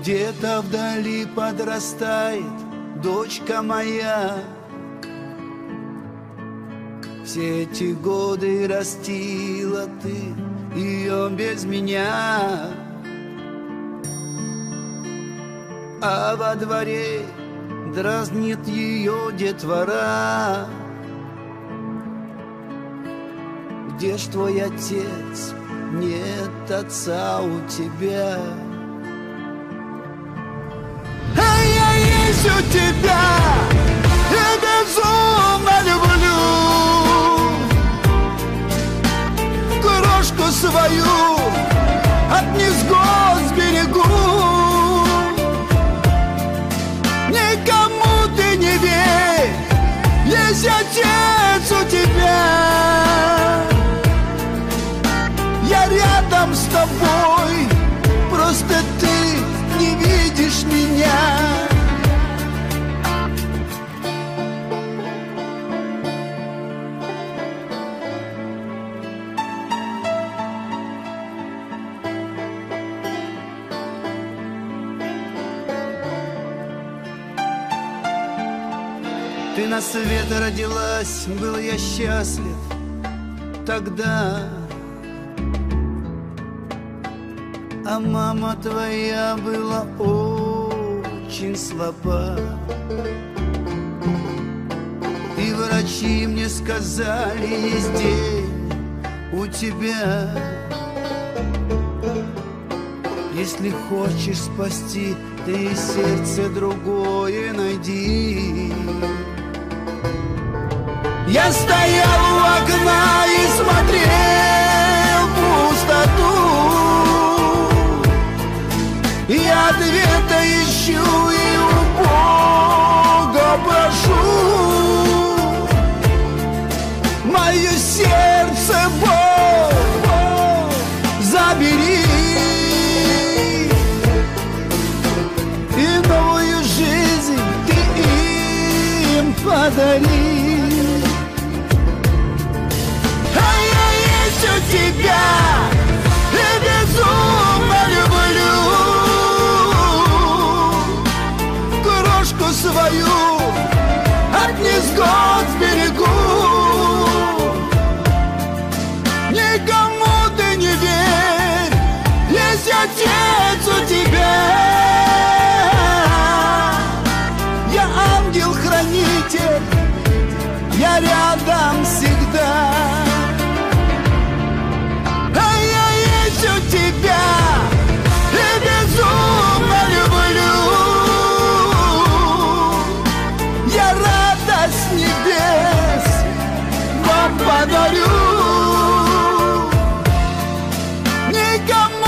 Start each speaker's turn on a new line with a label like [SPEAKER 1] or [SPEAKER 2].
[SPEAKER 1] Где-то вдали подрастает дочка моя. Все эти годы растила ты ее без меня, а во дворе дразнит ее детвора. Где ж твой отец? Нет отца у тебя. А я есть у тебя, я безумно люблю крошку свою от невзгод сберегу. Никому ты не верь, есть отец у тебя. Я рядом с тобой, просто ты не видишь меня. Ты на свет родилась, был я счастлив тогда, а мама твоя была очень слаба. И врачи мне сказали, есть день у тебя. Если хочешь спасти, ты сердце другое найди. Я стоял у окна и смотрел в пустоту. Я ответа ищу и у Бога прошу. Мое сердце, Бог, забери и новую жизнь ты им подари. А я есть у тебя и безумно люблю крошку свою от невзгод сберегу. Никому ты не верь, есть отец у тебя. Я ангел-хранитель, я рядом всегда. А я есть у тебя и безумно люблю. Я радость небес вам подарю. Никому